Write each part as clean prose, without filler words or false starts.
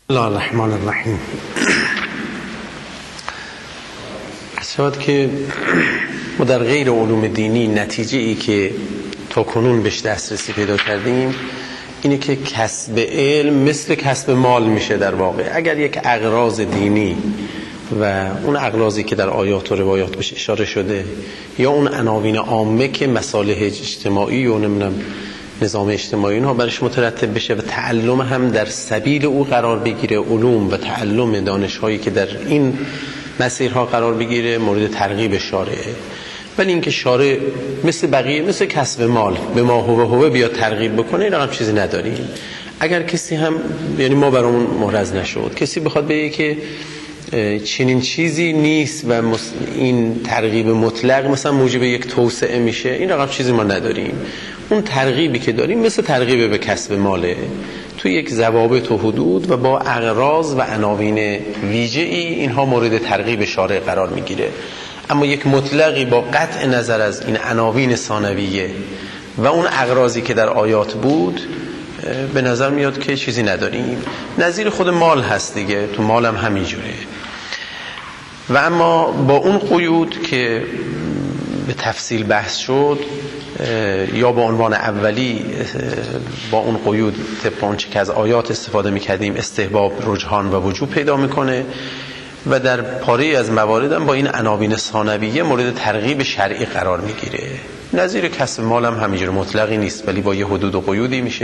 الله الرحمن الرحیم. شاید که ما در غیر علوم دینی نتیجه ای که تا کنون بهش دسترسی پیدا کردیم اینه که کسب علم مثل کسب مال میشه. در واقع اگر یک اغراض دینی و اون اغراضی که در آیات و روایات بهش اشاره شده یا اون عناوین عامه که مصالح اجتماعی و نظام اجتماعی اینها برش مترتب بشه و تعلم هم در سبیل او قرار بگیره، علوم و تعلم دانش‌هایی که در این مسیرها قرار بگیره مورد ترغیب شارعه. ولی اینکه شارع مثل بقیه مثل کسب مال به ما هوه بیاد ترغیب بکنه، این رقم چیزی نداریم. اگر کسی هم یعنی ما برامون محرز نشد کسی بخواد بگه که چنین چیزی نیست و این ترغیب مطلق مثلا موجب یک توسعه میشه، این رقم چیزی ما نداریم. اون ترغیبی که داریم مثل ترغیب به کسب ماله، تو یک ضوابط و حدود و با اغراض و عناوین ویژه‌ای اینها مورد ترغیب شارع قرار میگیره. اما یک مطلقی با قطع نظر از این عناوین ثانویه و اون اغراضی که در آیات بود به نظر میاد که چیزی نداریم. نظیر خود مال هست دیگه، تو مال هم همینجوره. و اما با اون قیود که به تفصیل بحث شد یا با عنوان اولی با اون قیود طبق آنچه که از آیات استفاده میکردیم استحباب، رجحان و وجوب پیدا میکنه و در پاره از موارد هم با این عناوین ثانویه مورد ترغیب شرعی قرار میگیره. نظیر کسب مال هم همینجور مطلقی نیست ولی با یه حدود و قیودی میشه.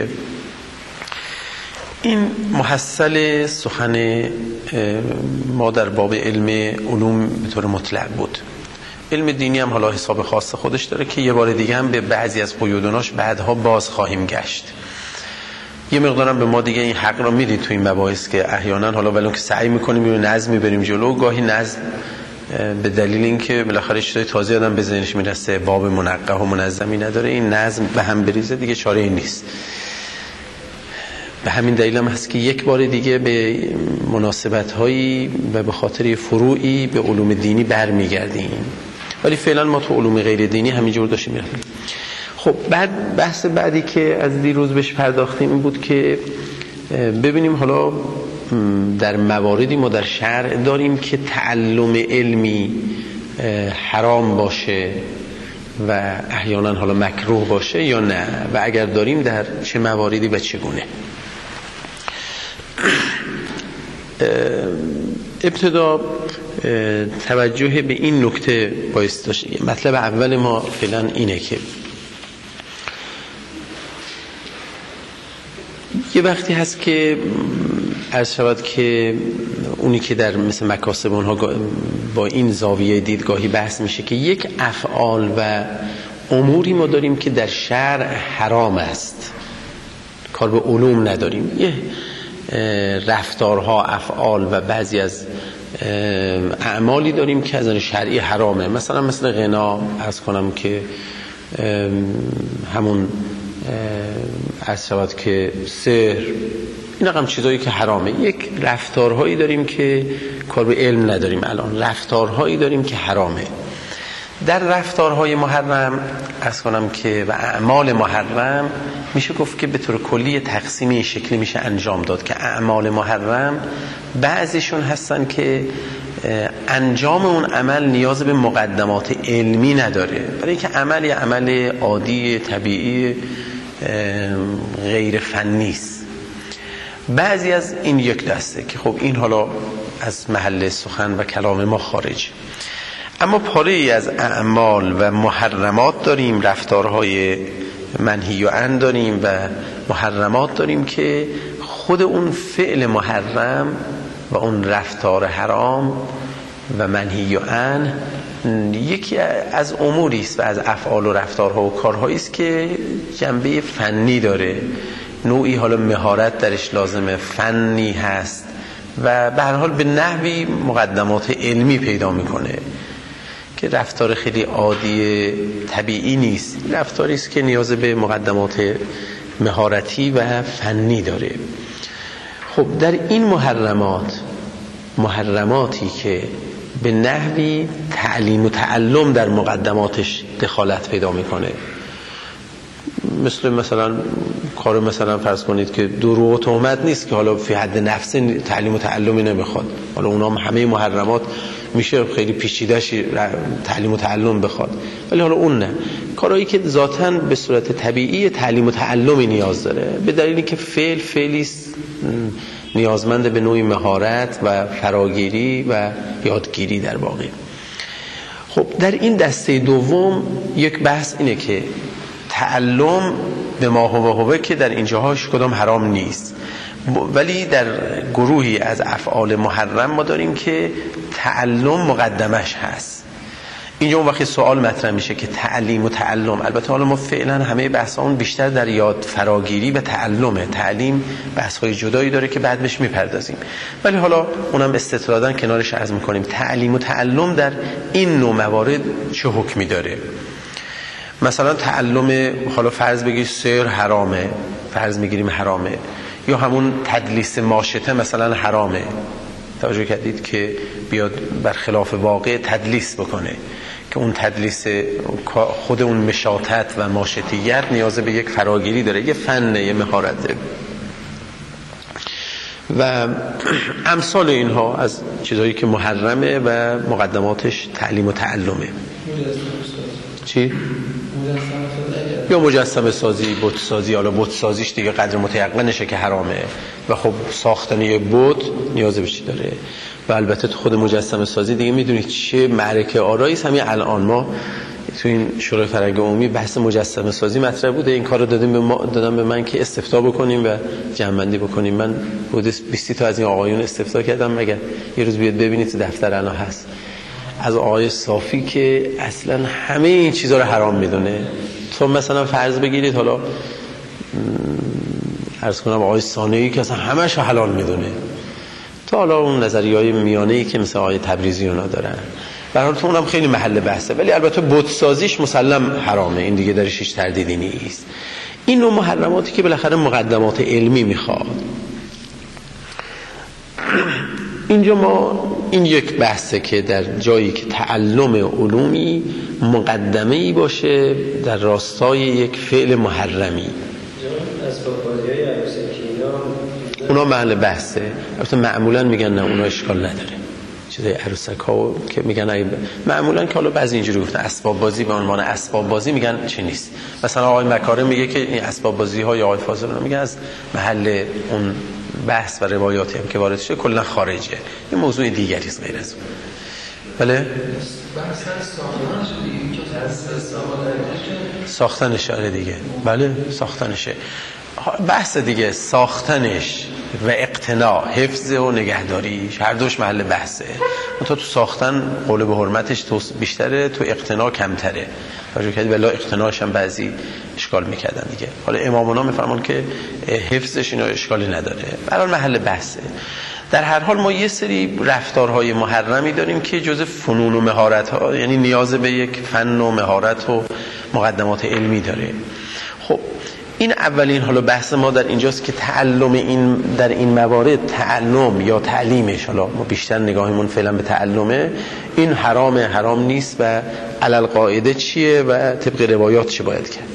این محصل سخن ما در باب علم علوم به طور مطلق بود. علم دینی هم حالا حساب خاص خودش داره که یه بار دیگه هم به بعضی از قیودوناش بعدها باز خواهیم گشت. یه مقدارم به ما دیگه این حق را میدید تو این مباحث که احیانا حالا ولو که سعی میکنیم یه نظمی بریم جلو، گاهی نظم به دلیل اینکه بالاخره چیزای تازه آدم به ذهنش میرسه باب منقح و منظمی نداره، این نظم به هم بریزه دیگه چاره ای نیست. به همین دلیل هم هست که یک بار دیگه به مناسبت‌هایی و به خاطر فروعی به علوم دینی برمیگردیم. ولی فعلا ما تو علوم غیر دینی همینجور داشتیم میرفتیم. خب بعد بحث بعدی که از دیروز بهش پرداختیم این بود که ببینیم حالا در مواردی ما در شرع داریم که تعلم علمی حرام باشه و احیانا حالا مکروه باشه یا نه، و اگر داریم در چه مواردی و چگونه. ابتدا توجه به این نکته بایست داشت. مطلب اول ما فعلا اینه که یه وقتی هست که عرض شود که اونی که در مثل مکاسب اونها با این زاویه دیدگاهی بحث میشه که یک افعال و اموری ما داریم که در شرع حرام است، کار به علوم نداریم. یه رفتارها، افعال و بعضی از اعمالی داریم که از شرعی حرامه، مثلا مثل غنا عرض کنم که همون عرض شود که سحر، این رقم چیزایی که حرامه. یک رفتارهایی داریم که کار به علم نداریم، الان رفتارهایی داریم که حرامه. در رفتارهای محرم عرض کنم که و اعمال محرم میشه گفت که به طور کلی تقسیمی شکلی میشه انجام داد که اعمال محرم بعضیشون هستن که انجام اون عمل نیاز به مقدمات علمی نداره، برای اینکه عمل یه عمل عادی طبیعی غیر فنی است. بعضی از این یک دسته که خب این حالا از محل سخن و کلام ما خارج. اما پاره ای از اعمال و محرمات داریم، رفتارهای منهی و عن داریم و محرمات داریم که خود اون فعل محرم و اون رفتار حرام و منهی و عن یکی از اموری است و از افعال و رفتارها و کارهایی است که جنبه فنی داره، نوعی حالا مهارت درش لازمه، فنی هست و به هر حال به نحوی مقدمات علمی پیدا میکنه که رفتار خیلی عادی طبیعی نیست، رفتاری است که نیاز به مقدمات مهارتی و فنی داره. خب در این محرماتی که به نحوی تعلیم و تعلم در مقدماتش دخالت پیدا میکنه، مثلا کار مثلا فرض کنید که دروغ و تهمت نیست که حالا فی حد نفس تعلیم و تعلمی نمیخواد، حالا اونا همه محرمات میشه خیلی پیچیده‌اش تعلیم و تعلم بخواد، ولی حالا اون نه، کارهایی که ذاتاً به صورت طبیعی تعلیم و تعلمی نیاز داره، به دلیلی که فعلی نیازمند به نوعی مهارت و فراگیری و یادگیری در واقع. خب در این دسته دوم یک بحث اینه که تعلم به ما هو که در اینجاهاش کدام حرام نیست، ولی در گروهی از افعال محرم ما داریم که تعلم مقدمش هست. اینجا اون وقت سوال مطرح میشه که تعلیم و تعلم، البته حالا ما فعلا همه بحثامون بیشتر در یاد فراگیری و تعلمه، تعلیم بحث‌های جدایی داره که بعد بهش میپردازیم، ولی حالا اونم استطرادا کنارش عرض میکنیم تعلیم و تعلم در این نوع موارد چه حکمی داره. مثلا تعلم، حالا فرض بگیر سحر حرامه، فرض میگیریم حرامه، یا همون تدلیس ماشطه مثلا حرامه، توجه کردید که بیاد برخلاف واقع تدلیس بکنه که اون تدلیس خود اون مشاطت و ماشطیت نیاز به یک فراگیری داره، یه فن، یه مهارته و امثال اینها از چیزهایی که محرمه و مقدماتش تعلیم و تعلمه. چی؟ یا مجسمه سازی، بت سازی، حالا بت سازیش دیگه قدر متیقنشه که حرامه و خب ساختن یک بت نیاز به چی داره، و البته تو خود مجسمه سازی دیگه میدونید چه معرکه آرایی است. همین الان ما تو این شورای فرهنگ عمومی بحث مجسمه سازی مطرح بوده، این کارو دادن به من که استفتاء بکنیم و جمع‌بندی بکنیم. من حدود 20 تا از این آقایون استفتاء کردم، مگر یه روز بیاد ببینید تو دفتر الان هست، از آقای صافی که اصلا همه این چیزا رو حرام میدونه. تو مثلا فرض بگیرید حالا عرض کنم آقای ثانوی که اصلا همه‌شو حلال میدونه، تا حالا اون نظریه‌های میانه‌ای که مثلا آقای تبریزی اونا دارن، به هر حال تو اونم خیلی محل بحثه، ولی البته بت سازیش مسلم حرامه، این دیگه درش هیچ تردیدی نیست. این نوع محرماتی که بالاخره مقدمات علمی میخواد. اینجا ما این یک بحثه که در جایی که تعلم علومی مقدمه‌ای باشه در راستای یک فعل محرمی، اونا محل بحثه. البته معمولا میگن نه اونا اشکال نداره، چیزای عروسک ها که میگن معمولا که حالا بعضی اینجوری گفتن اسباب بازی به عنوان اسباب بازی میگن چی نیست. مثلا آقای مکارم میگه که این اسباب بازی ها یا آقای فاضل میگه از محل اون بحث و روایاتی هم که وارد شده کلا خارجه، این موضوع دیگری است غیر از اون. بله ساختنش دیگه، بله ساختنشه بحث دیگه، ساختنش و اقتناع، حفظ و نگهداریش هر دوش محل بحثه. تو ساختن قول به حرمتش تو بیشتره، تو اقتناع کمتره. راجع کردی بلا اقتناعش هم بعضی اشکال میکردن دیگه. حالا امامونا میفرمان که حفظش اینا اشکالی نداره، برای محل بحثه. در هر حال ما یه سری رفتارهای محرمی داریم که جزء فنون و مهارت ها، یعنی نیاز به یک فن و مهارت و مقدمات علمی داره. خب این اولین حالا بحث ما در اینجاست که تعلم این در این موارد، تعلم یا تعلیمش، حالا ما بیشتر نگاهمون فعلا به تعلمه، این حرامه، حرام نیست و علل قاعده چیه و طبق روایات چه باید کرد.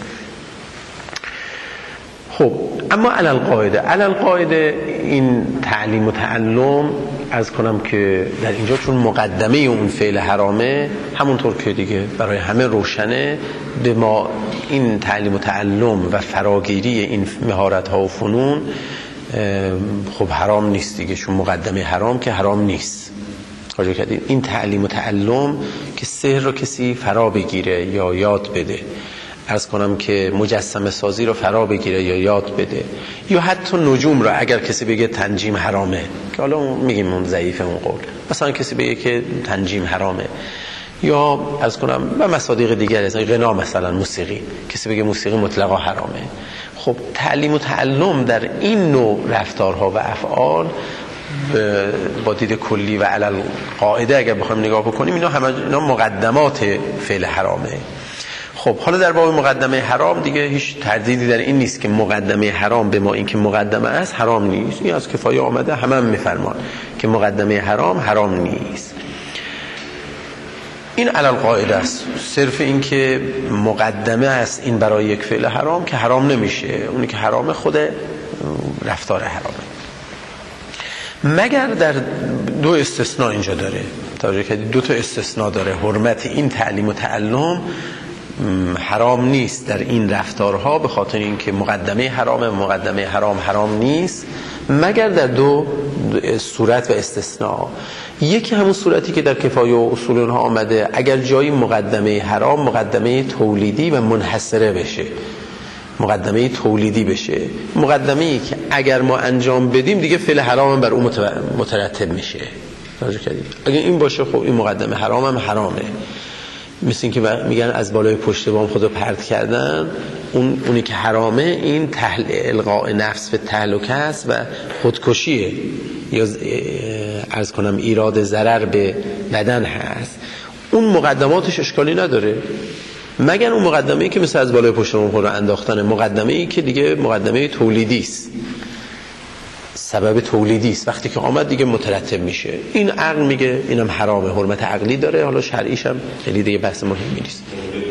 خب اما علل قاعده این تعلیم و تعلم از کنم که در اینجا چون مقدمه اون فعل حرامه، همونطور که دیگه برای همه روشنه، به ما این تعلیم و تعلم و فراگیری این مهارت ها و فنون خب حرام نیست دیگه، چون مقدمه حرام که حرام نیست. راجع کردیم این تعلیم و تعلم که سحر رو کسی فرا بگیره یا یاد بده، عرض کنم که مجسمه سازی رو فرا بگیره یا یاد بده، یا حتی نجوم رو اگر کسی بگه تنجیم حرامه، که حالا میگیم اون ضعیف اون قول، مثلا کسی بگه که تنجیم حرامه، یا عرض کنم و مصادیق دیگر از غنا، مثلا موسیقی، کسی بگه موسیقی مطلقا حرامه. خب تعلیم و تعلم در این نوع رفتارها و افعال با دید کلی و علل قاعده اگر بخوایم نگاه بکنیم، اینا مقدمات فعل حرامه. خب حالا در باب مقدمه حرام دیگه هیچ تردیدی در این نیست که مقدمه حرام به ما این که مقدمه است حرام نیست، این از کفایه آمده، همه میفرمان که مقدمه حرام نیست. این علل قاعده است. صرف این که مقدمه است این برای یک فعل حرام که حرام نمیشه، اونی که حرام خود رفتار حرامه، مگر در دو استثناء اینجا داره. توجه کردید دو تا استثناء داره. حرمت این تعلیم و تعلم حرام نیست در این رفتارها به خاطر اینکه مقدمه حرامه، مقدمه حرام نیست مگر در دو صورت و استثناء. یکی همون صورتی که در کفایه و اصول اونها آمده، اگر جایی مقدمه حرام مقدمه تولیدی و منحصره بشه، مقدمه تولیدی بشه، مقدمه‌ای که اگر ما انجام بدیم دیگه فعل حرام بر اون مترتب میشه. توجه کردید؟ اگه این باشه خب این مقدمه حرام هم حرامه. مثل این که میگن از بالای پشت بام خودو پرت کردن، اونی که حرامه این القاء نفس به تهلکه است و خودکشیه، یا عرض کنم ایراد ضرر به بدن هست. اون مقدماتش اشکالی نداره مگر اون مقدمه‌ای که مثل از بالای پشت بام خودو انداختن، مقدمه‌ای که دیگه مقدمه تولیدی است، سبب تولیدی است، وقتی که آمد دیگه مترتب میشه. این عقل میگه اینم حرامه، حرمت عقلی داره، حالا شرعیش هم خیلی دیگه بحث مهمی نیست.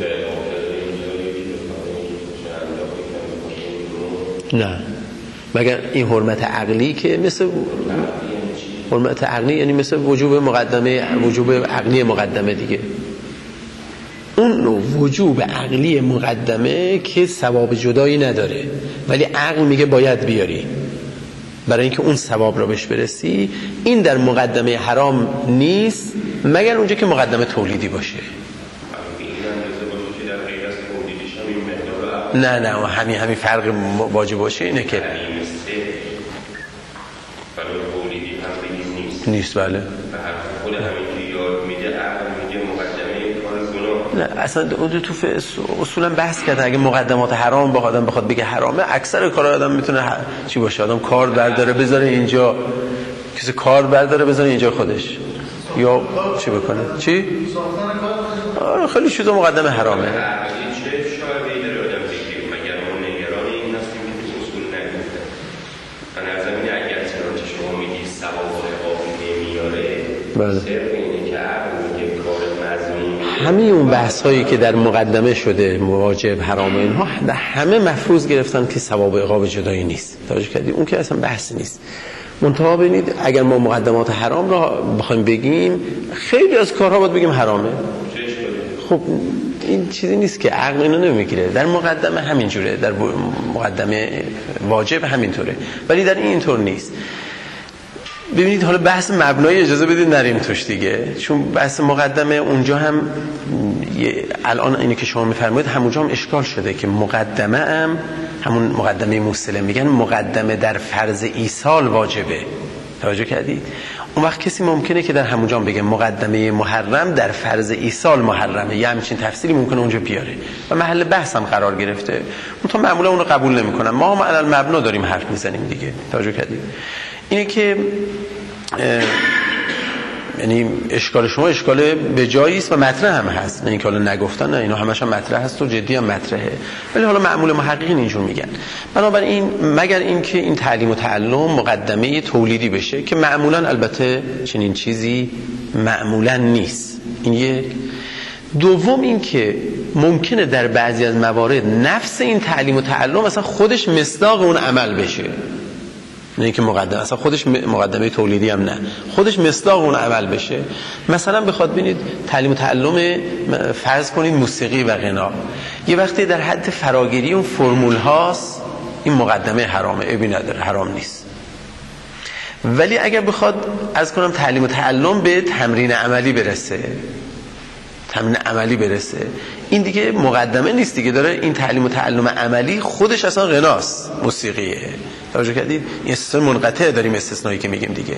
نه مگر این حرمت عقلی که مثل حرمت عقلی یعنی مثل وجوب عقلی مقدمه دیگه. اون وجوب عقلی مقدمه که ثواب جدایی نداره ولی عقل میگه باید بیاری برای اینکه اون ثواب را بهش برسی. این در مقدمه حرام نیست مگر اونجا که مقدمه تولیدی باشه. نه همین فرق واجب باشه اینه که نیست. بله نه اصلا اون تو اصولا بحث کردن اگه مقدمات حرام با آدم بخواد بگه حرامه، اکثر کار آدم میتونه چی باشه؟ آدم کار برداره بذاره اینجا، کسی کار برداره بذاره اینجا خودش، یا چی بکنه؟ چی؟ خیلی چیزا مقدمه حرامه. بله. همین اون بحث هایی که در مقدمه شده واجب حرام اینها همه مفروض گرفتن که ثواب عقاب جدایی نیست. توجه کردید؟ اون که اصلا بحث نیست. منتها ببینید اگر ما مقدمات حرام را بخوایم بگیم خیلی از کارها باید بگیم حرامه. خب این چیزی نیست که عقل اینو نمیگیره. در مقدمه همینجوره، در مقدمه واجب همینطوره، ولی در این طور نیست. ببینید حالا بحث مبنای اجازه بدید نریم توش دیگه، چون بحث مقدمه اونجا هم الان اینی که شما میفرمایید همونجا هم اشکال شده که مقدمه هم همون مقدمه موصله میگن مقدمه در فرض ایصال واجبه. توجه کردید؟ اون وقت کسی ممکنه که در همونجا بگه مقدمه محرم در فرض ایصال محرمه، یه همچین تفسیری ممکنه اونجا بیاره و محل بحث هم قرار گرفته. منتها معمولا اونو قبول نمیکنن. ما هم علل مبنا داریم حرف میزنیم دیگه. توجه کردید؟ اینه که یعنی اشکال شما اشکال به جایی است و مطرح هم هست، نه اینکه حالا نگفتن، نه اینا همش هم مطرح هست و جدی هم مطرحه، ولی حالا معمول محققین اینجور میگن. بنابراین مگر اینکه این تعلیم و تعلم مقدمه تولیدی بشه که معمولا البته چنین چیزی معمولا نیست. این یک. دوم این که ممکنه در بعضی از موارد نفس این تعلیم و تعلم اصلا خودش مصداق اون عمل بشه، نه اینکه مقدمه اصلا خودش مقدمه تولیدی هم نه، خودش مصداق اون عمل بشه. مثلا بخواد ببینید تعلیم و تعلم فرض کنید موسیقی و غنا، یه وقتی در حد فراگیری اون فرمول هاست، این مقدمه حرامه، عیبی نداره، حرام نیست. ولی اگر بخواد از کنم تعلیم و تعلم به تمرین عملی برسه، تمرین عملی برسه، این دیگه مقدمه نیست دیگه، داره این تعلیم و تعلم عملی خودش اصلا غناست، موسیقیه. توجه کردید؟ این استثناء منقطع داریم، استثنایی که میگیم دیگه.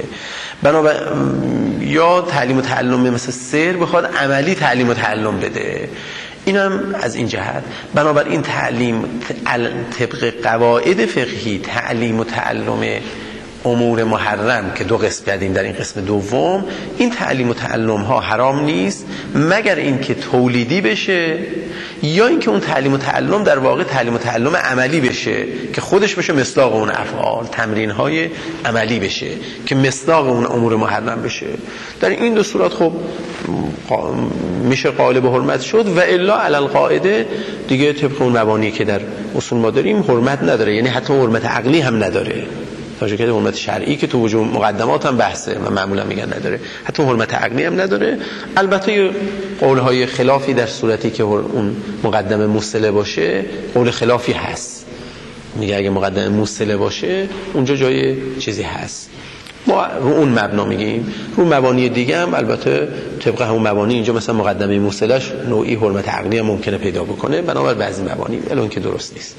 یا تعلیم و تعلم مثل سیر بخواد عملی تعلیم و تعلم بده، اینم از این جهت. بنابراین تعلیم طبق قواعد فقهی تعلیم و تعلم امور محرم که دو قسم کردیم در این قسم دوم، این تعلیم و تعلم ها حرام نیست مگر اینکه تولیدی بشه یا اینکه اون تعلیم و تعلم در واقع تعلیم و تعلم عملی بشه که خودش بشه مصداق اون افعال، تمرین‌های عملی بشه که مصداق اون امور محرم بشه. در این دو صورت خب میشه قائل به حرمت شد و الا علی القاعده دیگه طبق اون مبانی که در اصول ما داریم حرمت نداره، یعنی حتی حرمت عقلی هم نداره. تا جایی که حرمت شرعی که تو وجود مقدمات هم بحثه و معمولا میگن نداره، حتی حرمت عقلی هم نداره. البته قولهای خلافی در صورتی که اون مقدمه موصله باشه قول خلافی هست، میگه اگه مقدمه موصله باشه اونجا جای چیزی هست، ما رو اون مبنا میگیم. رو مبانی دیگه هم البته طبق همون مبانی اینجا مثلا مقدمه موصلش نوعی حرمت عقلی هم ممکنه پیدا بکنه بنابر بعضی مبانی، الان که درست نیست.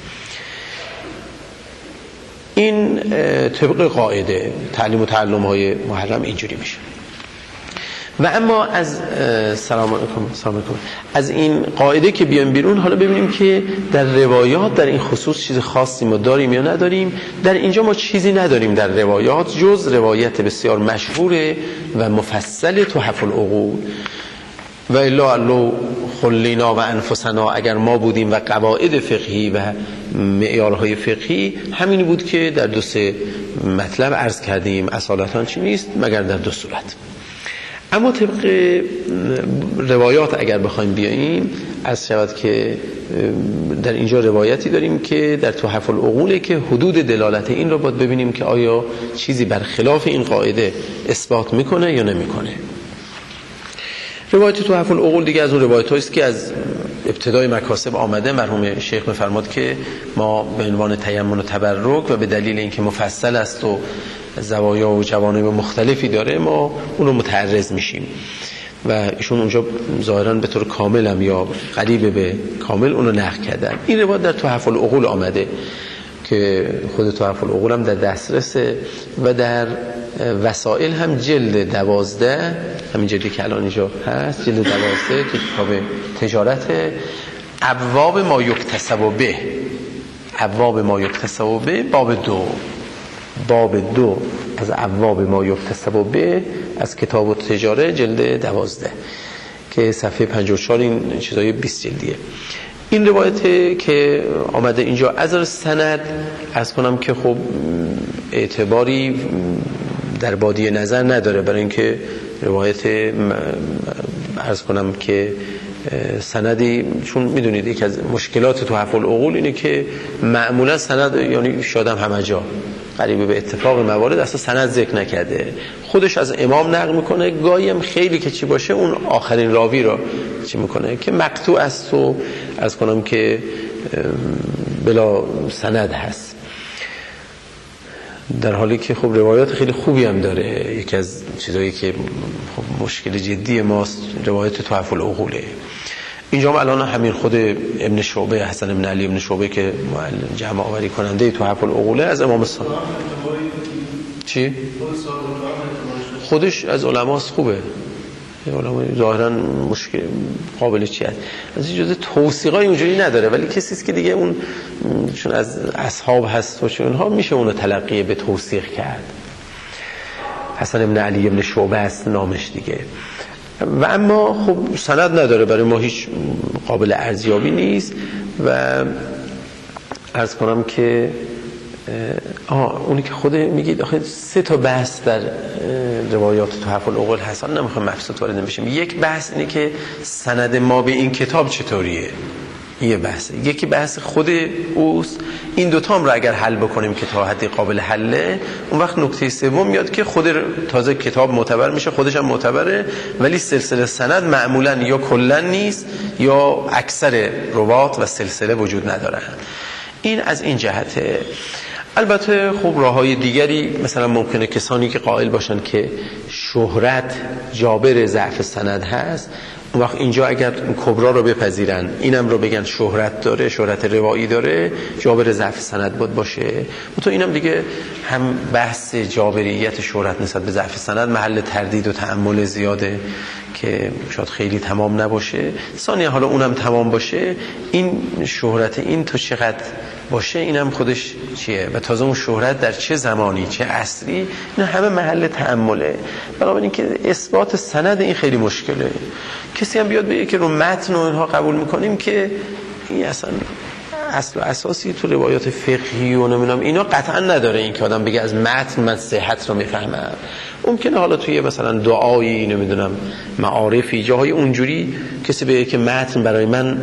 این طبق قاعده تعلیم و تعلم های محرم اینجوری میشه. و اما از سلام علیکم از این قاعده که بیایم بیرون، حالا ببینیم که در روایات در این خصوص چیز خاصی ما داریم یا نداریم. در اینجا ما چیزی نداریم در روایات جز روایت بسیار مشهور و مفصل تحف العقول و الا لو خلینا و انفسنا، اگر ما بودیم و قواعد فقهی و معیارهای فقهی همین بود که در دو سه مطلب عرض کردیم، اصالتاً چی نیست مگر در دو صورت. اما طبق روایات اگر بخوایم بیاییم، از شود که در اینجا روایتی داریم که در تحف العقوله که حدود دلالت این رو باید ببینیم که آیا چیزی برخلاف این قاعده اثبات میکنه یا نمیکنه. روایت تحف العقول دیگه از اون روایت هاییست که از ابتدای مکاسب آمده. مرحوم شیخ می‌فرماد که ما به عنوان تیمم و تبرک و به دلیل اینکه مفصل است و زوایا و جوانب مختلفی داره ما اون رو متعرض میشیم و ایشون اونجا ظاهراً به طور کامل هم یا قریب به کامل اون رو نقل کردن. این روایت در تحف العقول آمده که خود تحف العقول هم در دسترسه و در وسائل هم جلد 12، همین جلدی که الان اینجا هست، جلد 12 که کتاب تجارت، ابواب ما یکتسب به، ابواب ما یکتسب به، باب 2 از ابواب ما یکتسب به از کتاب تجارت جلد 12 که صفحه 54 این چیزای 20 جلدیه. این روایت که آمده اینجا از سند عرض کنم که خب اعتباری در بادی نظر نداره، برای اینکه روایت عرض کنم که سندی، چون میدونید یک از مشکلات تحف العقول اینه که معمولا سند یعنی شادم همه جا قریب به اتفاق موارد اصلا سند ذکر نکرده، خودش از امام نقل میکنه، گاهی هم خیلی که چی باشه اون آخرین راوی رو چی میکنه که مقطوع است و عرض کنم که بلا سند هست، در حالی که خب روایات خیلی خوبی هم داره. یکی از چیزایی که خب مشکل جدی ماست روایت تحف العقوله. اینجا الان همین خود ابن شعبه، حسن ابن علی ابن شعبه که جمع آوری کننده تحف العقوله از امام صادق، چی؟ خودش از علماست، خوبه، علما ظاهرا مشکل قابل چی هست، از اجازه توثیقای اونجوری نداره، ولی کسی است که دیگه اون چون از اصحاب هست و چون اونها میشه اونو تلقی به توثیق کرد. حسن ابن علی ابن شعبه است نامش دیگه. و اما خب سند نداره، برای ما هیچ قابل ارزیابی نیست. و عرض کنم که اونی که خود میگید آخه 3 تا بحث در روایات تحف العقول هست، نمیخوام مبسوط وارد بشیم. یک بحث اینه که سند ما به این کتاب چطوریه، یه بحثه. یکی بحث خود اوست، این دوتا هم رو اگر حل بکنیم که تا حدی قابل حله، اون وقت نکته سوم میاد که خود تازه کتاب معتبر میشه، خودش هم معتبره، ولی سلسله سند معمولا یا کلا نیست یا اکثر روات و سلسله وجود ندارن. این از این جهته. البته خب راههای دیگری مثلا ممکنه کسانی که قائل باشن که شهرت جابر ضعف سند هست، اون وقت اینجا اگر کبرا رو بپذیرن، اینم رو بگن شهرت داره، شهرت روایی داره، جابر ضعف سند باشه. تو اینم دیگه هم بحث جابریت شهرت نسبت به ضعف سند محل تردید و تأمل زیاده که شاید خیلی تمام نباشه. ثانیه حالا اونم تمام باشه، این شهرت این تو چقدر باشه اینم خودش چیه و تازه اون شهرت در چه زمانی چه عصری، این همه محل تأمله. بنابراین که اثبات سند این خیلی مشکله. کسی هم بیاد بگه که رو متن و اینها قبول میکنیم که این اصلا اصل و اساسی تو روایات فقهی و نمیدونم اینا قطعا نداره این که آدم بگه از متن من صحت رو میفهمم. ممکنه حالا توی مثلا دعایی نمیدونم معارفی جاهای اونجوری کسی بگه که متن برای من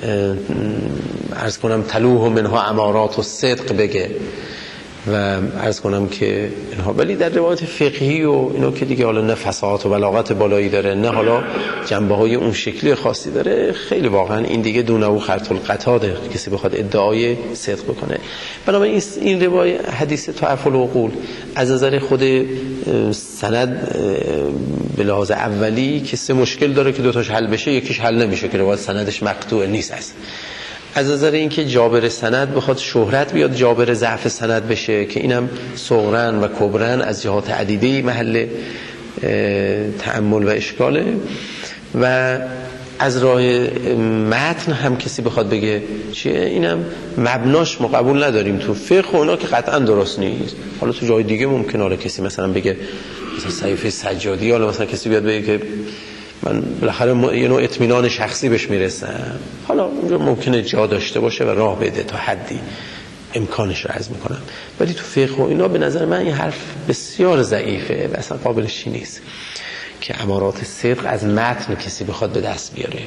عرض کنم تلوه منها امارات و صدق بگه و عرض کنم که اینها، ولی در روایت فقهی و اینا که دیگه حالا نه فصاحت و بلاغت بالایی داره نه حالا جنبه های اون شکلی خاصی داره، خیلی واقعا این دیگه دونه و خرط القطاده کسی بخواد ادعای صدق بکنه. بنابراین این روایت حدیث تعرف العقول از نظر خود سند به لحاظ اولی که سه مشکل داره که دوتاش حل بشه، یکیش حل نمیشه که روایت سندش مقطوع نیست است. از نظر اینکه جابر سند بخواد شهرت بیاد جابر ضعف سند بشه که اینم صغرن و کبرن از جهات عدیده محل تأمل و اشکاله. و از راه متن هم کسی بخواد بگه چیه، اینم مبناش ما قبول نداریم تو فقه اونا که قطعا درست نیست. حالا تو جای دیگه ممکنه حالا کسی مثلا بگه مثلا صحیفه سجادی، حالا مثلا کسی بیاد بگه که من بالاخره یه نوع اطمینان شخصی بهش میرسم، حالا اونجا ممکنه جا داشته باشه و راه بده تا حدی امکانش رو عرض میکنم. ولی تو فقه و اینا به نظر من این حرف بسیار ضعیفه و اصلا قابلش نیست که امارات صدق از متن کسی بخواد به دست بیاره.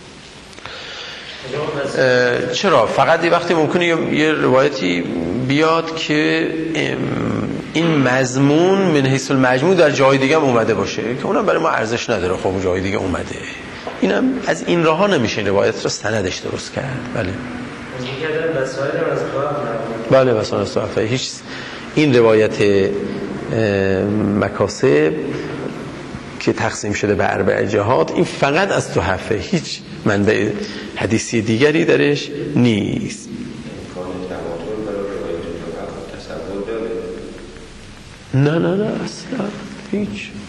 چرا؟ فقط یه وقتی ممکنه یه روایتی بیاد که این مضمون من حیث المجموع در جای دیگه هم اومده باشه که اونم برای ما ارزش نداره، خب جای دیگه اومده، اینم از این راه ها نمیشه روایت رو سندش درست کرد. بله بله وسائل از تحفه هیچ این روایت مکاسب که تقسیم شده به 4 جهات این فقط از تحفه، هیچ منبع حدیثی دیگری درش نیست. نه اصلا هیچ.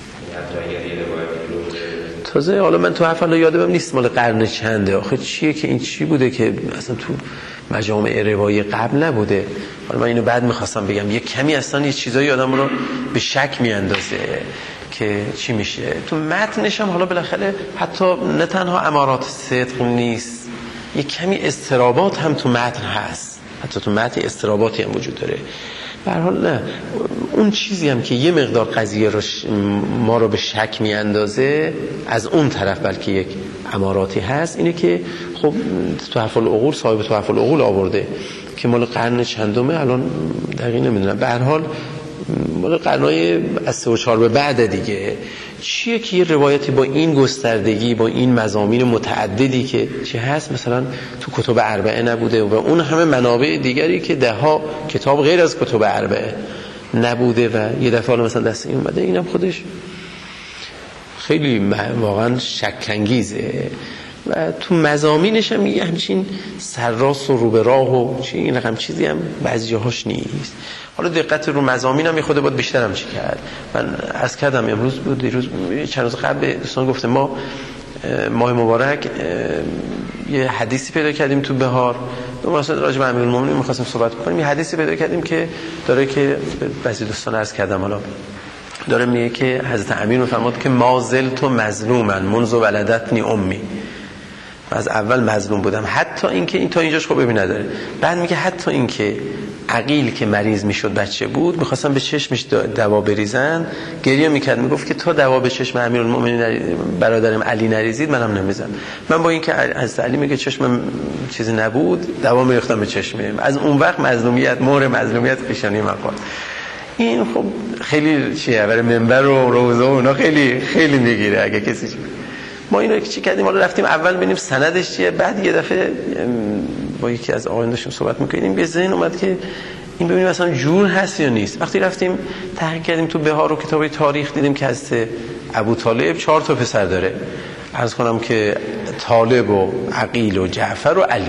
تازه حالا من تو حرفم یادم نیست مال قرن چنده، آخه چیه که این چی بوده که اصلا تو مجامع روایی قبل نبوده. حالا من اینو بعد میخواستم بگم یه کمی اصلا یه چیزایی آدم رو به شک میاندازه که چی میشه تو متنش هم. حالا بالاخره حتی نه تنها امارات صدق نیست، یه کمی اضطرابات هم تو متن هست، حتی تو متن اضطراباتی هم وجود داره. به هر حال نه اون چیزی هم که یه مقدار قضیه رو ما رو به شک میاندازه از اون طرف بلکه یک اماراتی هست، اینه که خب تحف العقول صاحب تحف العقول آورده که مال قرن چندمه الان دقیق نمیدونم، به هر حال مال قرنای از 3 و 4 به بعد دیگه. چیه که یه روایتی با این گستردگی با این مضامین متعددی که چی هست مثلا تو کتب 4 نبوده و اون همه منابع دیگری که 10 کتاب غیر از کتب 4 نبوده و یه دفعه مثلا دست این اومده، اینم خودش خیلی واقعا شک‌انگیزه. و تو مضامینش هم یه همچین سرراست و رو به راه و این رقم چیزی هم بعضی جاهاش نیست. حالا دقت رو مضامین هم خود باید بیشتر هم چی کرد. من عرض کردم امروز بود دیروز چند روز قبل دوستان گفتم ما ماه مبارک یه حدیثی پیدا کردیم تو بهار، مثلا راجع به امیرالمومنین می‌خواستیم صحبت کنیم. یه حدیثی پیدا کردیم که داره که بعضی دوستان عرض کردم حالا داره میگه که حضرت امیر می‌فرماد که ما زلت مظلوما منذ ولدتنی امی، از اول مظلوم بودم، حتی اینکه این تا اینجاش خب ببین نداره. بعد میگه حتی اینکه عقیل که مریض میشد بچه بود میخواستن به چشمش دوا بریزن گریه میکرد، میگفت که تا دوا به چشم امیرالمومنین برادرم علی نریزید منم نمیزم. من با اینکه از علی میگه چشمم چیزی نبود دوا میریختم به چشمم. از اون وقت مظلومیت مهر مظلومیت پیشانی من خورد. این خب خیلی چیه برای منبر و روزه و اونا خیلی خیلی میگیره اگه کسی ما اینو چی کردیم. حالا رفتیم اول ببینیم سندش چیه، بعد یه دفعه با یکی از آقایان داشتیم صحبت می‌کردیم به ذهن اومد که این ببینیم مثلا جور هست یا نیست. وقتی رفتیم تحقیق کردیم تو بهار و کتاب تاریخ دیدیم که از ابو طالب 4 تا پسر داره. عرض کنم که طالب و عقیل و جعفر و علی،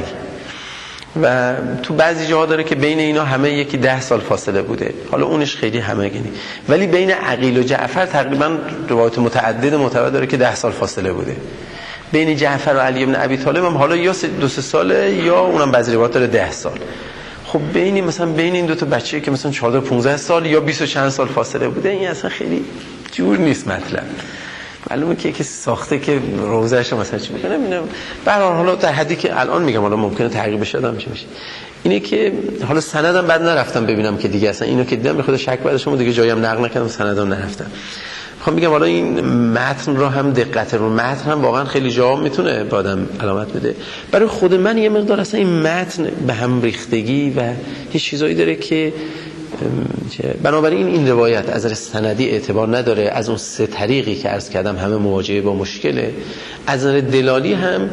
و تو بعضی جاها داره که بین اینا همه یکی 10 سال فاصله بوده. حالا اونش خیلی همگینی، ولی بین عقیل و جعفر تقریبا روایت متعدد معتبر داره که 10 سال فاصله بوده. بین جعفر و علی ابن ابی طالب هم حالا یا 2-3 ساله یا اونم بعضی روایت داره 10 سال. خب بین این دو تا بچه‌ای که مثلا 14 15 سال یا 20 و چند سال فاصله بوده، این اصلا خیلی جور نیست مطلب. معلومه که کسی ساخته که روزش رو مثلا چی میکنه. اینو به هر حال در حدی که الان میگم، حالا ممکنه تغییر بشه آدم چی میشه، اینه که حالا سندم بعد نرفتم ببینم که دیگه اصلا اینو که دیدم خود شک بعدش دیگه جایم نقل نکردم، سندم نرفتم. میخوام بگم حالا این متن رو هم دقت رو متن هم واقعا خیلی جا میتونه به آدم علامت بده. برای خود من یه مقدار اصلا این متن به هم ریختگی و یه چیزایی داره که بنابراین این روایت از نظر سندی اعتبار نداره. از اون سه طریقی که عرض کردم همه مواجهه با مشکله. از نظر دلالی هم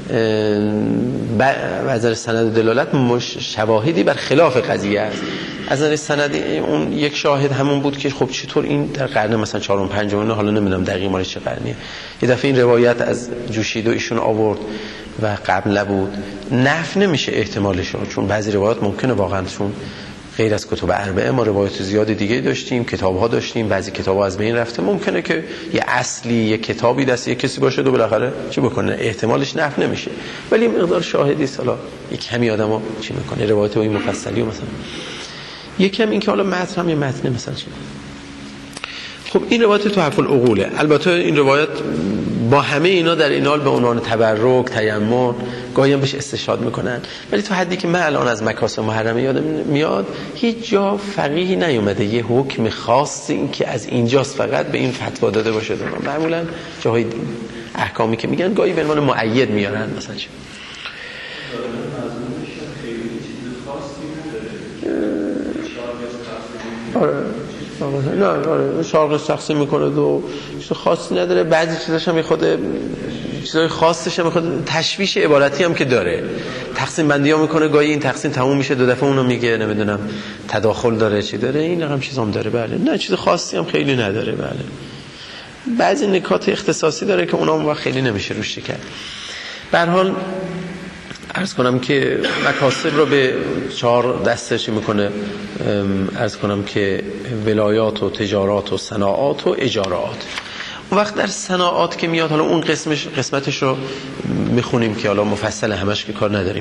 از نظر سند دلالت شواهدی بر خلاف قضیه است. از نظر سندی اون یک شاهد همون بود که خب چطور این در قرن مثلا 4 و 5 حالا نمیدونم دقیق مال چه قرنیه، یه دفعه این روایت از جوشیدو ایشون آورد و قبل نبود. نفی نمیشه احتمالش، چون بعضی روایات ممکنه واقعا، چون غیر از کتب اربعه ما روایت زیادی دیگه داشتیم، کتاب‌ها داشتیم، بعضی کتاب‌ها از بین رفته، ممکنه که یه اصلی یه کتابی دست یه کسی باشه و بالاخره چی بکنه، احتمالش نفی نمیشه، ولی مقدار شاهدی سالا یک کمی آدمو چی میکنه، روایت این مفصلی و مثلا یکم این که حالا متن هم یه متن مثلا چی. خب این روایت تحف العقوله. البته این روایت با همه اینا در این حال به عنوان تبرک، تیمم گاهی هم بهش استشهاد میکنن، ولی تو حدی که من الان از مکاسب محرمه یادم میاد هیچ جا فقیهی نیومده یه حکم خاصی این که از اینجاست فقط به این فتوا داده باشه. معمولا جاهای احکامی که میگن گاهی به عنوان مؤید میارن مثلا چه. نه شارق تقسیم میکنه و چیز خاصی نداره. بعضی چیزاش هم خود چیزای خاصش هم خود تشویش عبارتی هم که داره، تقسیم بندی ها میکنه، گاهی این تقسیم تموم میشه دو دفعه اونو میگه نمیدونم تداخل داره چی داره، این هم چیز هم داره. بله نه چیز خاصی هم خیلی نداره. بله بعضی نکات اختصاصی داره که اونا هم خیلی نمیشه روش کرد. به هر حال عرض کنم که مکاسب رو به 4 دسته چی میکنه، عرض کنم که ولایات و تجارات و صناعات و اجارات. اون وقت در صناعات که میاد، حالا اون قسمتش رو میخونیم که حالا مفصل همش که کار نداریم.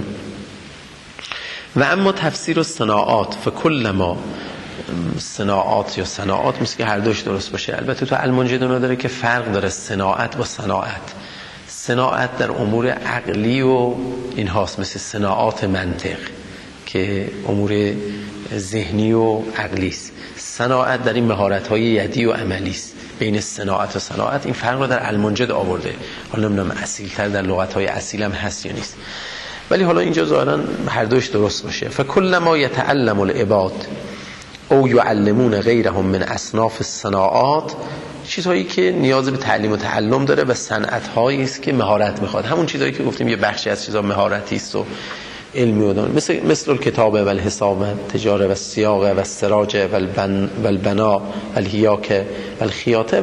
و اما تفسیر الصناعات فکل ما صناعات یا صناعات مثل که هر دوش درست باشه. البته تو المنجد داره که فرق داره صناعت با صناعت. صناعت در امور عقلی و این هاست، مثل صناعات منطق که امور ذهنی و عقلی است. صناعت در این مهارت‌های یدی و عملی است. بین صناعت و صناعت این فرق رو در المنجد آورده. حالا نمیدونم اصیل‌تر در لغت‌های اصیل هم هست یا نیست، ولی حالا اینجا ظاهراً هر دوش درست باشه. فکل ما یتعلم العباد او یعلمون غیرهم من اصناف الصناعات، چیزهایی که نیاز به تعلیم و تعلم داره و صنعت‌هایی است که مهارت میخواد. همون چیزهایی که گفتیم یه بخشی از چیزا مهارتی است و علمی و دانش، مثل الکتاب و الحساب و تجاره و سیاق و السراج و البنا و الهیاک و الخیاطه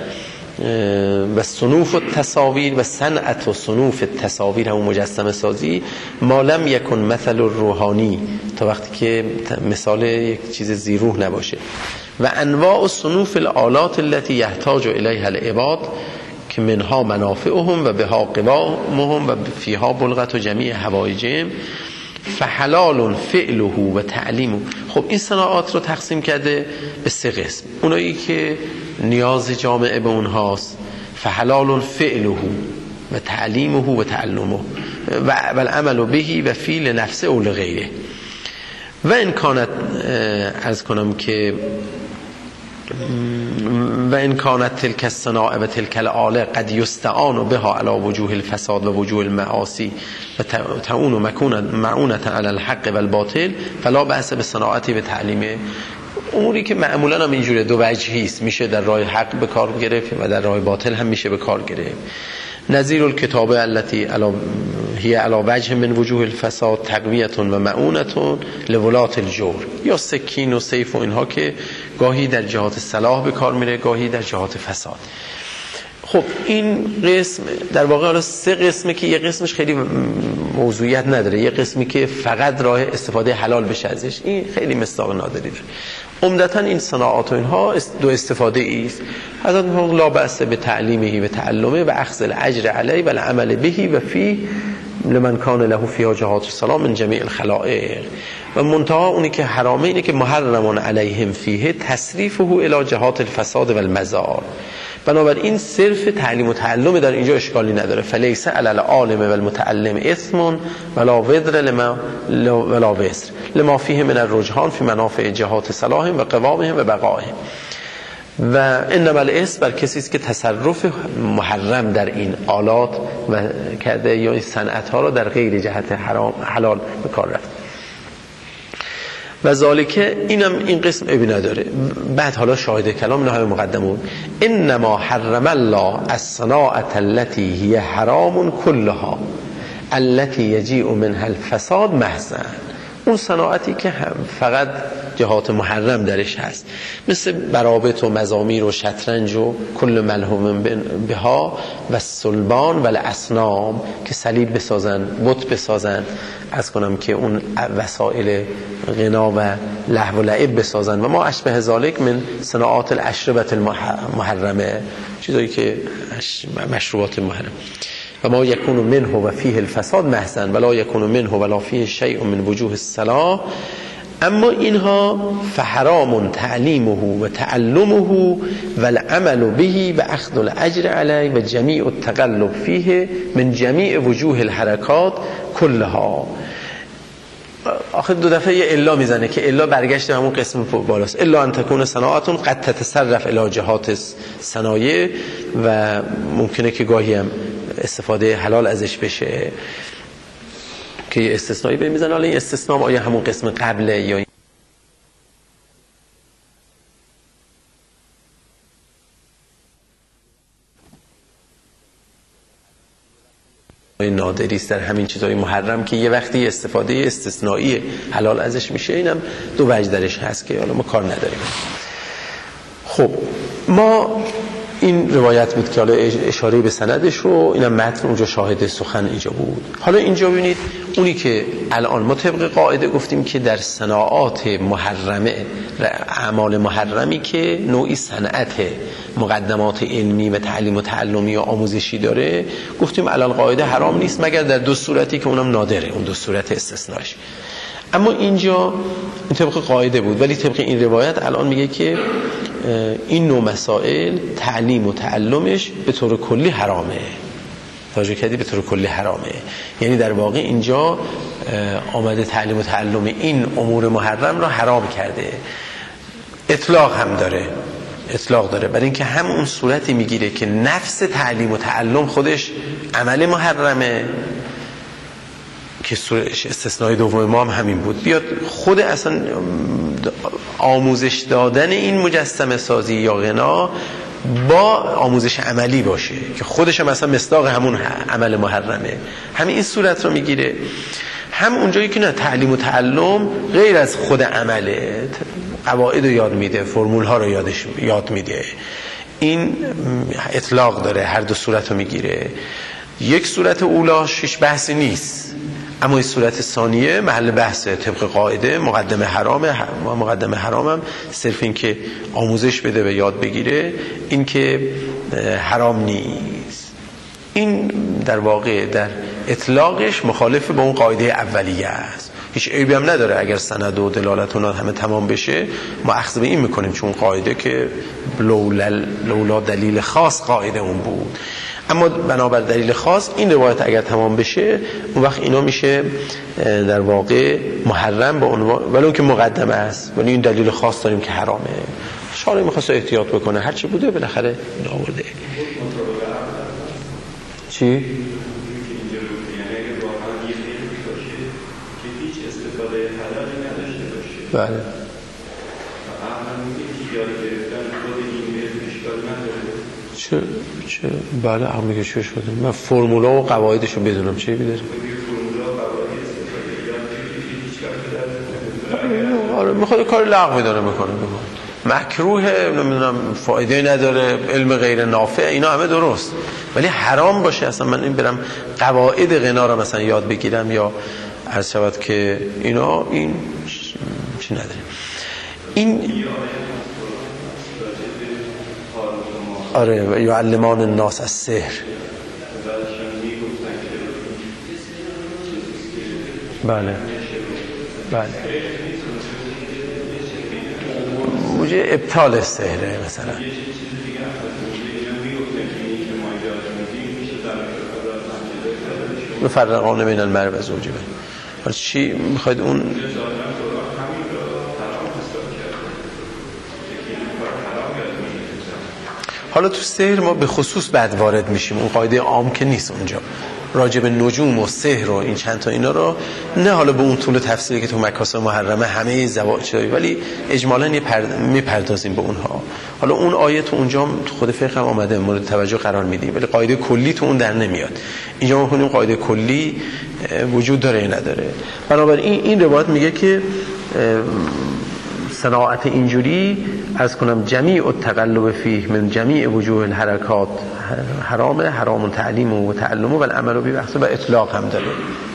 و صنوف التصاویر و صنعت و صنوف التصاویر، همون مجسمه سازی. ما لم یکن مثل الروحانی، تا وقتی که مثال یک چیز زیروح نباشه. و انواع و صنوف الآلات التي يحتاج الیها العباد که منها منافعهم و بها قوامهم و فیها بلغت و جمیع حوایجهم فحلال فعله و تعلیمه. خب این صناعات رو تقسیم کرده به 3 قسم. اونایی که نیاز جامعه به اونهاست، فحلال فعله و تعلیمه و تعلمه و العمل بهی و فی لنفسه او لغیره. و ان کانت عرض کنم که و ان کانت تلک الصناعه و تلک الآله قد یستعان بها علی وجوه الفساد و وجوه المعاصی و تعون معونة علی الحق و الباطل فلا بأس بالصناعه و تعلیمه. اموری که معمولا هم اینجوره، دو وجهی است، میشه در راه حق به کار گرفت و در راه باطل هم میشه به کار گرفت. نظیر الکتابه التي هي على وجه من وجوه الفساد تقویة و معونة لولات الجور، یا سکین و سیف و اینها که گاهی در جهات صلاح به کار میره، گاهی در جهات فساد. خب این قسم در واقع حالا 3 قسمه که یه قسمش خیلی موضوعیت نداره، یه قسمی که فقط راه استفاده حلال بشه ازش، این خیلی مصداق نادری داره. عمدتاً این صناعات و اینها 2 استفاده است. حضرت لا بأس به تعلیمه و تعلمه و اخذ الاجر علیه و العمل بهی و فی لمن کان له فیها جهات السلام من جمیع الخلائق. و منتها اونی که حرامه اینه که محرمون علیهم فیه تصریفه الی جهات الفساد و المزار. بنابراین صرف تعلیم و تعلم در اینجا اشکالی نداره. فلیس علی العالم و المتعلم اثم ولا وزر ولا وزر لما فیه من الرجحان فی منافع جهات صلاحهم و قوامهم و بقائهم. و انما الاثم بر کسی است که تصرف محرم در این آلات و کرده یا این صنعت ها را در غیر جهت حلال به کار رفت. و ذالکه اینم این قسم ابی نداره. بعد حالا شاهد کلام نهای مقدمون انما حرم الله الصناعة التي هي حرام كلها التي يجيء منها الفساد محضاً. اون صناعتی که فقط جهات محرم درش هست، مثل برابط و مزامیر و شطرنج و کل ملهوم بها و صلبان و الاصنام، که صلیب بسازن، بت بسازن، از کنم که اون وسایل غنا و لهو و لعب بسازن و ما اشبه ذالک من صناعات الاشربة المحرمه، چیزایی که مشروبات محرم. و ما یکون منه و فیه الفساد محضاً ولا یکون منه ولا فیه شیء من وجوه الصلاح. اما اینها فحرام تعلیمه و تعلمه و العمل به و اخذ الاجر علیه و جمیع التقلب فیه من جمیع وجوه الحرکات کلها. آخر دو دفعه یه الا میزنه که الا برگشت همون قسم بالاست. الا ان تکون صناعتون قد تتصرف الی جهات صنایع، و ممکنه که گاهی هم استفاده حلال ازش بشه که یه استثنایی به میزنه. حالا این استثناء آیا همون قسم قبله یا نادری است در همین چیزای محرم که یه وقتی استفاده استثنایی حلال ازش میشه. اینم دو وجه درش هست که حالا ما کار نداریم. خب ما این روایت بود که حالا اشاره به سندش رو، اینم متن اونجا شاهد سخن اینجا بود. حالا اینجا ببینید اونی که الان ما طبق قاعده گفتیم که در صناعات محرمه، اعمال محرمی که نوعی صنعت مقدمات علمی و تعلیم و تعلمی و آموزشی داره، گفتیم الان قاعده حرام نیست مگر در دو صورتی که اونم نادره، اون دو صورت استثناش. اما اینجا این طبق قاعده بود، ولی طبق این روایت الان میگه که این نوع مسائل تعلیم و تعلمش به طور کلی حرامه. توجه کردی؟ به طور کلی حرامه. یعنی در واقع اینجا آمده تعلیم و تعلم این امور محرم را حرام کرده. اطلاق هم داره، اطلاق داره برای اینکه هم اون صورتی میگیره که نفس تعلیم و تعلم خودش عمل محرمه، که استثنای دوم ما هم همین بود. بیاد خود اصلا آموزش دادن این مجسمه سازی یا غنا با آموزش عملی باشه که خودش هم اصلا مصداق همون عمل محرمه، همین این صورت رو میگیره. هم اونجایی که نه تعلیم و تعلم غیر از خود عمله، قواعد رو یاد میده، فرمول ها رو یاد میده، این اطلاق داره، هر دو صورت رو میگیره. یک صورت اولاش هیچ بحثی نیست، اما این صورت ثانیه محل بحثه. طبق قاعده مقدمه حرامم صرف این که آموزش بده و یاد بگیره، این که حرام نیست. این در واقع در اطلاقش مخالف با اون قاعده اولیه است. هیچ عیبی هم نداره اگر سند و دلالت اونها همه تمام بشه، ما اخذ به این میکنیم، چون قاعده که لولا دلیل خاص قاعده اون بود. اما بنابر دلیل خاص این روایت اگر تمام بشه، اون وقت اینا میشه در واقع محرم با عنوان، ولی اون که مقدمه است، ولی این دلیل خاص داریم که حرامه. شارع میخواسته احتیاط بکنه، هرچی بوده بالاخره این آورده. چی؟ بله. چه بله عقل میگه چه شده. من فرمولا و قواعدشو بدونم چه بیدارم. آره میخواد کار لغو داره میکنه، مکروه، نمیدونم فایده نداره، علم غیر نافع، اینا همه درست، ولی حرام باشه اصلا من این برم قواعد غنا رو مثلا یاد بگیرم یا عرض شود که اینا، این چی نداره. این آره یعلمان الناس السحر. بله بله موجه ابطال سحره مثلا مفرقان بین المرء و زوجه. حالا چی میخواید اون حالا تو سحر ما به خصوص بعد وارد میشیم، اون قاعده عام که نیست اونجا راجع به نجوم و سحر و این چند تا اینا رو نه حالا به اون طول تفسیری که تو مکاسب محرمه همه زواج، ولی اجمالاً میپردازیم به اونها. حالا اون آیه تو اونجا تو خود فقه هم آمده مورد توجه قرار میدیم، ولی قاعده کلی تو اون در نمیاد. اینجا ما می‌خونیم قاعده کلی وجود داره یا نداره. بنابراین این روایت میگه که صناعت اینجوری از کنم جمیع التقلب فیه من جمیع وجوه الحرکات حرامه، حرام تعلیم و تعلم و العمل به بحث و اطلاق هم داره.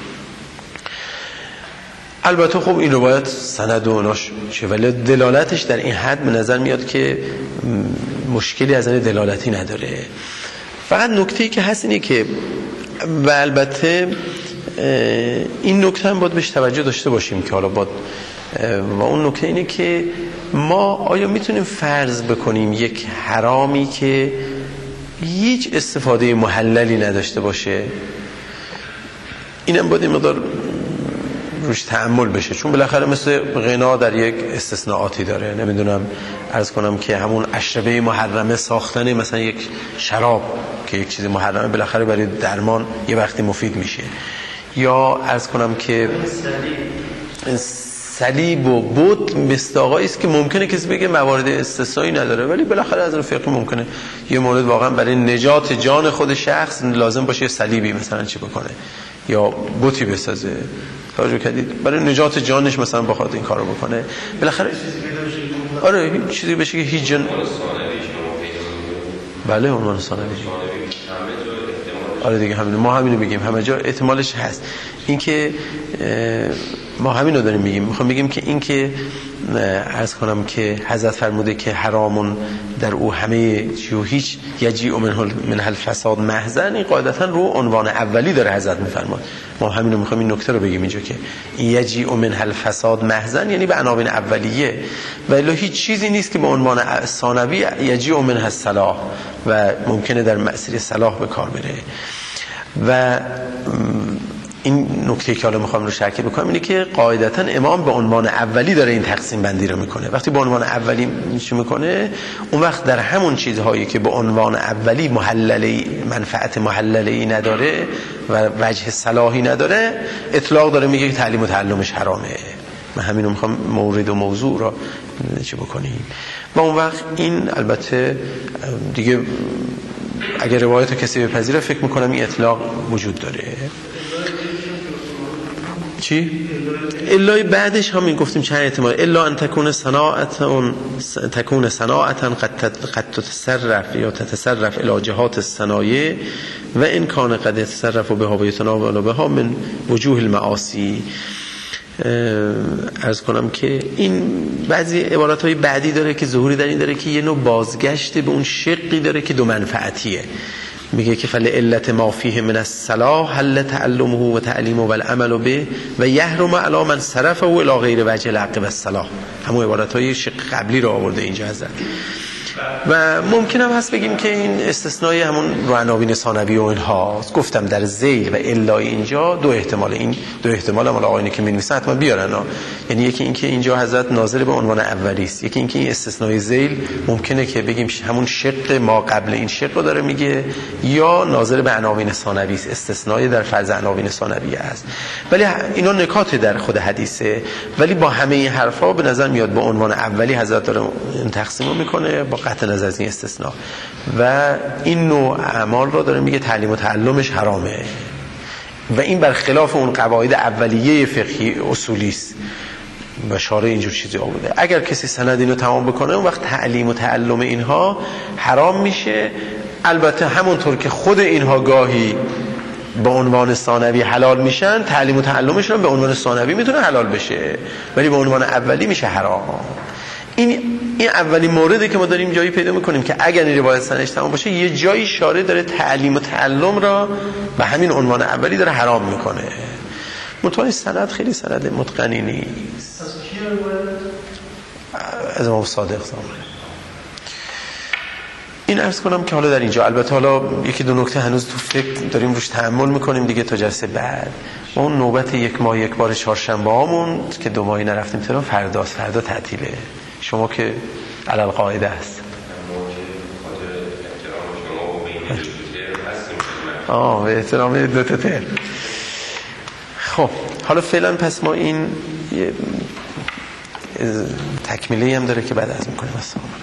البته خب این روایت سند و ناش چه، ولی دلالتش در این حد به نظر میاد که مشکلی از این دلالتی نداره. فقط نکته‌ای که هست اینه که و البته این نکته هم باید بهش توجه داشته باشیم که حالا باید و اون نکته اینه که ما آیا میتونیم فرض بکنیم یک حرامی که هیچ استفاده محللی نداشته باشه؟ اینم باید این مقدار روش تأمل بشه، چون بالاخره مثل غنا در یک استثناءاتی داره. نمیدونم عرض کنم که همون اشربه محرمه ساختن مثلا یک شراب که یک چیز محرمه بالاخره برای درمان یه وقتی مفید میشه، یا عرض کنم که صلیب و بت مصداقایی است که ممکنه کسی بگه موارد استثنایی نداره، ولی بالاخره از فقه ممکنه یه مورد واقعا برای نجات جان خود شخص لازم باشه صلیبی مثلا چی بکنه یا بتی بسازه. توجه کردید؟ برای نجات جانش مثلا بخواد این کارو بکنه بالاخره آره چیزی بشه که هیچ جن بله عنوان ثانوی آره دیگه همین ما همینو میگیم، همه جا احتمالش هست. این که ما همینو داریم میگیم، میخوام بگیم که این که عرض کنم که حضرت فرموده که حرامون در او همه چی و هیچ یجیء من الفساد محضن، این قاعدتا رو عنوان اولی داره حضرت میفرماد. ما همینو میخوام این نکته رو بگیم اینجا که یجیء من الفساد محضن یعنی به عناوین اولیه، ولی هیچ چیزی نیست که به عنوان ثانوی یجیء من الصلاح و ممکنه در مسیر صلاح به کار بره. و این نکته که حالا میخوام رو شرکی بکنم اینه که قاعدتا امام به عنوان اولی داره این تقسیم بندی رو میکنه. وقتی به عنوان اولی میکنه اون وقت در همون چیزهایی که به عنوان اولی محللی منفعت محللی نداره و وجه صلاحی نداره اطلاق داره، میگه که تعلیم و تعلمش حرامه. من همینو میخوام مورد و موضوع رو چی بکنیم. و اون وقت این البته دیگه اگر روایت کسی بپذیره فکر میکنم این اطلاق وجود داره. چی؟ الا بعدش همین گفتیم چند احتمال، الا ان تکون صناعتا قد تتصرف یا تتصرف الی جهات الصنایع و ان کان قد يتصرف بها و يتناول بها من وجوه المعاصی. عرض کنم که این بعضی عباراتهای بعدی داره که ظهوری در این داره که یه نوع بازگشت به اون شقی داره که دو منفعتیه. میگه که فلعلت ما فیه من الصلاح حل تعلمه و تعلیمه و العمل به و یحرم علی من صرفه الی غیر وجه الحق و الصلاح. همون عباراتهای شق قبلی رو آورده اینجا حضرت. و ممکن هم هست بگیم که این استثنای همون رو عناوین ثانوی و اینهاست. گفتم در ذیل و الای اینجا دو احتمال، این دو احتمال هم آقایانی که می‌نویسن حتما بیارن یعنی یکی این که اینجا حضرت ناظر به عنوان اولی است، یکی این که این استثنای ذیل ممکنه که بگیم همون شق ما قبل این شق رو داره میگه، یا ناظر به عناوین ثانوی است، استثنای در فرض عناوین ثانویه است. ولی اینا نکات در خود حدیثه، ولی با همه این حرفا به نظر میاد به عنوان اولی حضرت داره این تقسیم میکنه با قطع نظر از این استثناء و این نوع اعمال را داره میگه تعلیم و تعلمش حرامه و این برخلاف اون قواعد اولیه فقهی اصولی است و شارع اینجور چیزی آورده. اگر کسی سند اینو تمام بکنه اون وقت تعلیم و تعلم اینها حرام میشه. البته همونطور که خود اینها گاهی به عنوان ثانوی حلال میشن، تعلیم و تعلمشون به عنوان ثانوی میتونه حلال بشه ولی به عنوان اولی میشه حرام. این اولین موردی که ما داریم جایی پیدا میکنیم که اگر این روایت سندش تمام باشه یه جایی شارع داره تعلیم و تعلم را به همین عنوان اولی داره حرام میکنه متوجه سند خیلی سند متقنی نیست. از امام صادق زمان. این عرض کنم که حالا در اینجا البته حالا یکی دو نکته هنوز تو فکر داریم روش تأمل میکنیم دیگه تا جلسه بعد. ما اون نوبت یک ماه یک بار چهارشنبه هامون که 2 ماهی نرفتیم تهران فرداست، فردا تعطیله. شما که علل قاعده است. به احترام دو تا تر. خب حالا فعلا پس ما این تکمیلی هم داره که بعد از میکنیم.